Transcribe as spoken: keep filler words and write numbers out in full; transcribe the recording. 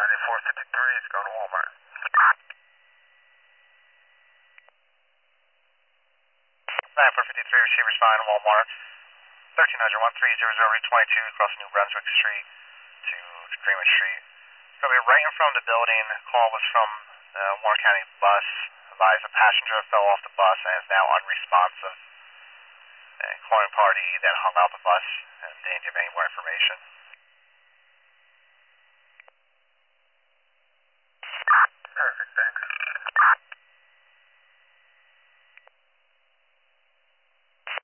ninety-four fifty-three is going to Walmart. ninety-four fifty-three, receivers fine, Walmart. thirteen hundred, one three zero zero, Route twenty-two, across New Brunswick Street to Greenwich Street. It's going to be right in front of the building. The call was from the Warren County bus. Advised a passenger fell off the bus and is now unresponsive. And calling party then hung out the bus and didn't give any more information.